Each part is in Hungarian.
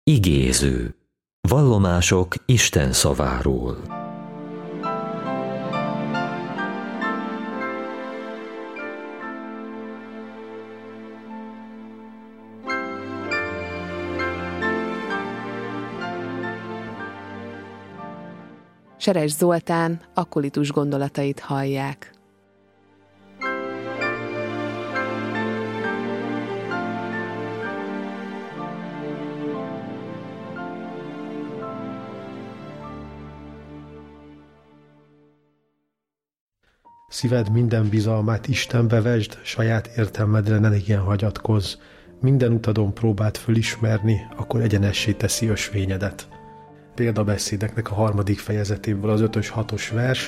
Igéző. Vallomások Isten szaváról. Seres Zoltán akolitus gondolatait hallják. Szíved minden bizalmát Istenbe vesd, saját értelmedre ne igen hagyatkozz. Minden utadon próbáld fölismerni, akkor egyenessé teszi ösvényedet. Példabeszédeknek a 3. fejezetéből az 5-6 vers.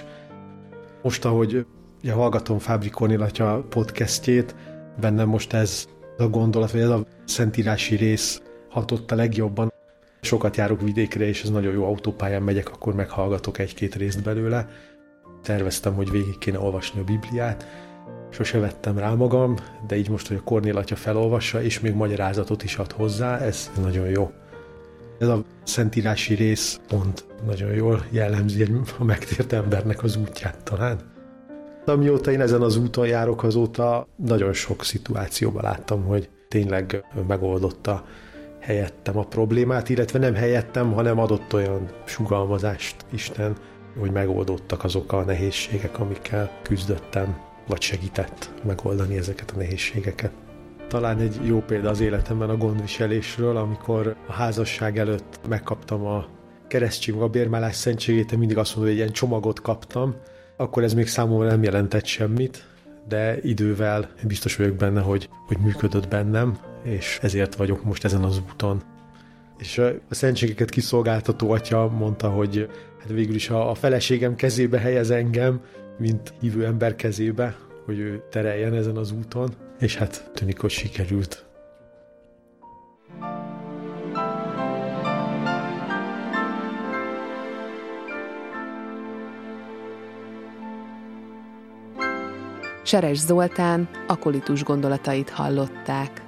Most, ahogy hallgatom Fábri Kornél atya podcastjét, bennem most ez a gondolat, vagy ez a szentírási rész hatott a legjobban. Sokat járok vidékre, és ez nagyon jó, autópályán megyek, akkor meghallgatok 1-2 részt belőle. Terveztem, hogy végig kéne olvasni a Bibliát. Sose vettem rá magam, de így most, hogy a Kornél atya felolvassa, és még magyarázatot is ad hozzá, ez nagyon jó. Ez a szentírási rész pont nagyon jól jellemzi a megtért embernek az útját talán. Amióta én ezen az úton járok, azóta nagyon sok szituációban láttam, hogy tényleg megoldotta helyettem a problémát, illetve nem helyettem, hanem adott olyan sugalmazást Isten, hogy megoldottak azok a nehézségek, amikkel küzdöttem, vagy segített megoldani ezeket a nehézségeket. Talán egy jó példa az életemben a gondviselésről, amikor a házasság előtt megkaptam a keresztség a bérmálás szentségét, én mindig azt mondom, hogy egy ilyen csomagot kaptam, akkor ez még számomra nem jelentett semmit, de idővel biztos vagyok benne, hogy működött bennem, és ezért vagyok most ezen az úton. És a szentségeket kiszolgáltató atya mondta, hogy hát végül is a feleségem kezébe helyez engem, mint hívő ember kezébe, hogy ő tereljen ezen az úton, és hát tűnik, hogy sikerült. Seres Zoltán akolitus gondolatait hallották.